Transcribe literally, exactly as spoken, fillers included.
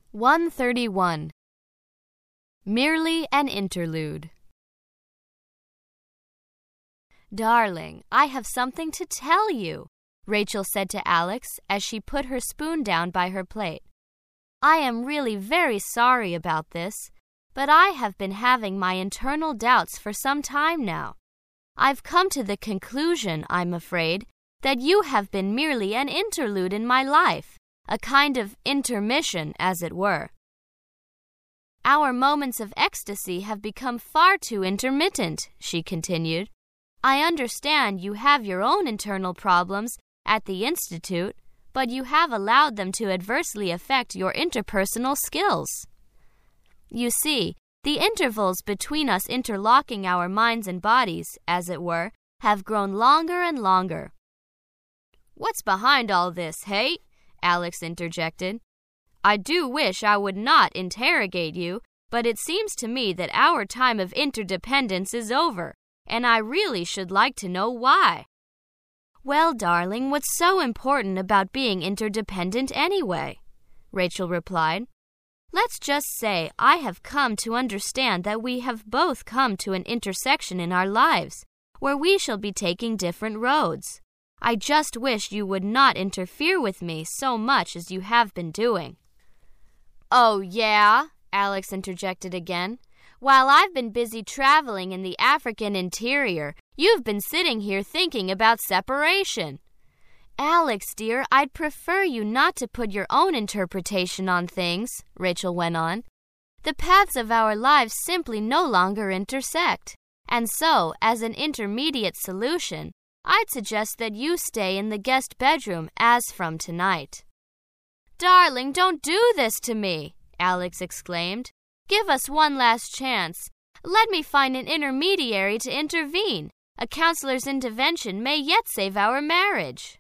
one thirty-one. Merely an interlude. "Darling, I have something to tell you," Rachel said to Alex as she put her spoon down by her plate. "I am really very sorry about this, but I have been having my internal doubts for some time now. I've come to the conclusion, I'm afraid, that you have been merely an interlude in my life, a kind of intermission, as it were. Our moments of ecstasy have become far too intermittent," she continued. "I understand you have your own internal problems at the Institute, but you have allowed them to adversely affect your interpersonal skills. You see, the intervals between us interlocking our minds and bodies, as it were, have grown longer and longer." "What's behind all this, hey?" Alex interjected. "I do wish I would not interrogate you, but it seems to me that our time of interdependence is over, and I really should like to know why." "Well, darling, what's so important about being interdependent anyway?" Rachel replied. "Let's just say I have come to understand that we have both come to an intersection in our lives, where we shall be taking different roads. I just wish you would not interfere with me so much as you have been doing." "Oh, yeah?" Alex interjected again. "While I've been busy traveling in the African interior, you've been sitting here thinking about separation." "Alex, dear, I'd prefer you not to put your own interpretation on things," Rachel went on. "The paths of our lives simply no longer intersect, and so, as an intermediate solution, I'd suggest that you stay in the guest bedroom as from tonight." "Darling, don't do this to me," Alex exclaimed. "Give us one last chance. Let me find an intermediary to intervene. A counselor's intervention may yet save our marriage."